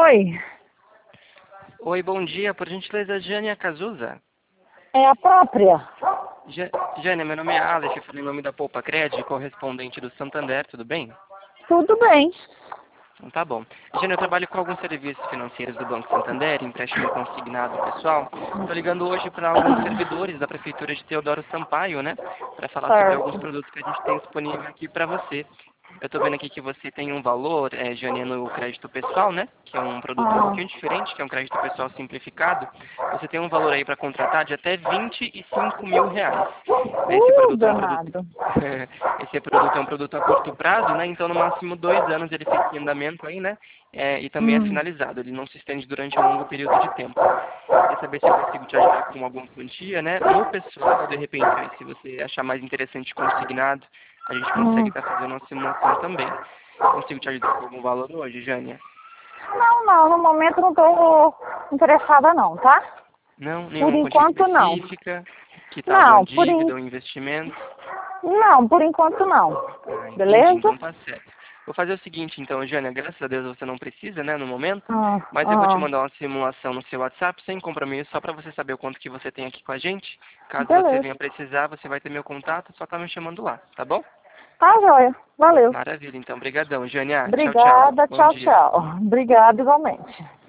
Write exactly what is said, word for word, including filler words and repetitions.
Oi, Oi, bom dia. Por gentileza, Jânia Cazuza. é a própria. Ja- Jânia, meu nome é Alex, eu falei em nome da Poupa Cred, correspondente do Santander, tudo bem? Tudo bem. Então tá bom. Jânia, eu trabalho com alguns serviços financeiros do Banco Santander, empréstimo consignado pessoal. Estou ligando hoje para alguns servidores da Prefeitura de Teodoro Sampaio, né? Para falar sobre alguns Certo. produtos que a gente tem disponível aqui para você. Eu estou vendo aqui que você tem um valor, é, Jânia, no crédito pessoal, né? Que é um produto um Ah, pouquinho diferente, que é um crédito pessoal simplificado. Você tem um valor aí para contratar de até vinte e cinco mil reais. Esse uh, produto é um produto, danado. esse produto é um produto a curto prazo, né? Então, no máximo dois anos ele fica em andamento aí, né? É, e também é Hum. finalizado. Ele não se estende durante um longo período de tempo. Queria saber se eu consigo te ajudar com alguma quantia, né? No pessoal, de repente, aí, se você achar mais interessante consignado, a gente consegue Hum. estar fazendo uma simulação também. Consigo te ajudar com algum valor hoje, Jânia? Não, não, no momento não estou interessada não, tá? Não? Por Nenhuma quantia enquanto não. específica? Que tal de uma Não, por dívida en... ou investimento? não, por enquanto não. Ah, entendi. Beleza? Então tá certo. Vou fazer o seguinte, então, Jânia, graças a Deus você não precisa, né, no momento, Ah, mas eu vou te ah, mandar uma simulação no seu WhatsApp, sem compromisso, só para você saber o quanto que você tem aqui com a gente. Caso você beleza. venha precisar, você vai ter meu contato, só tá me chamando lá, tá bom? Tá, joia. Valeu. Maravilha, então. Obrigadão, Jânia. Tchau, tchau. Obrigada, Bom tchau, dia. tchau. Obrigada igualmente.